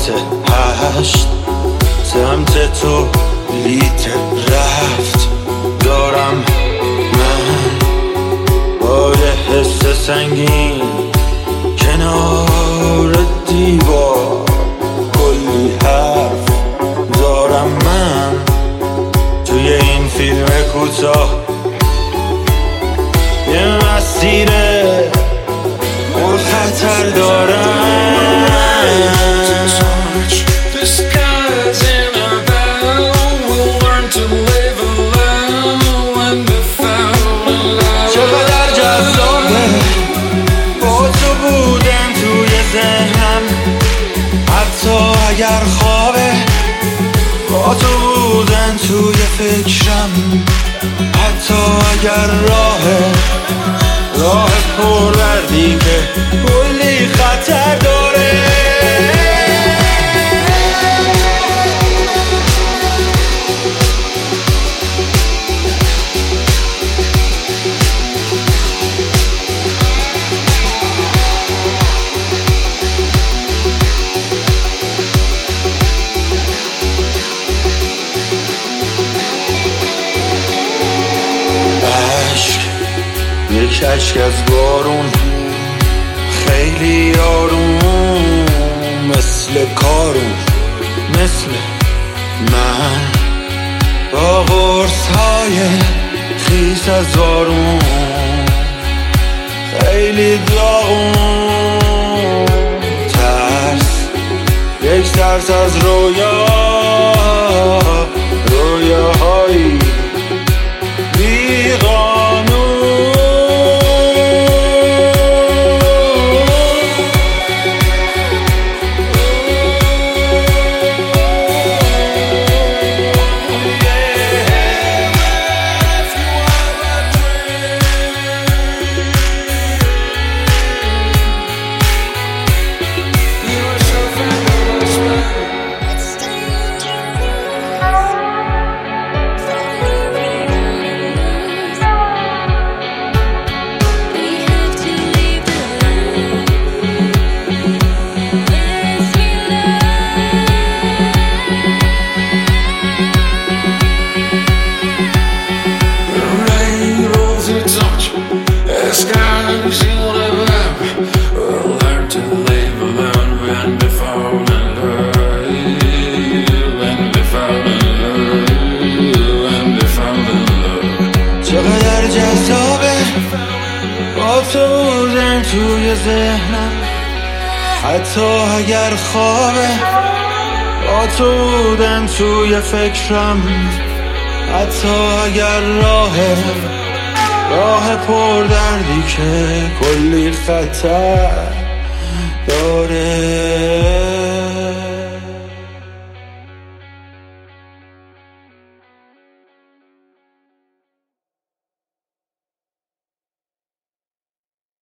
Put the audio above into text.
ساعت 8 سمت تو بلیت رفت دارم من با یه حس سنگین کنار دیوار کلی حرف دارم من توی این فیلم کوتاه یه مسیر پر خطر دارم چقدر جذابه با تو بودن توی ذهنم حتی اگر خوابه با تو بودن توی فکرم حتی اگر راه پروردی که کلی خطر داره یک اشک از بارون خیلی آروم مثل کارون مثل من با قرص های خیس از بارون خیلی داغون یک ترس از رویاهایی بی قانون چقدر جذابه با تو بودن توی ذهنم حتی اگر خوابه با تو بودن توی فکرم حتی اگر راه پردردی که کلی خطر داره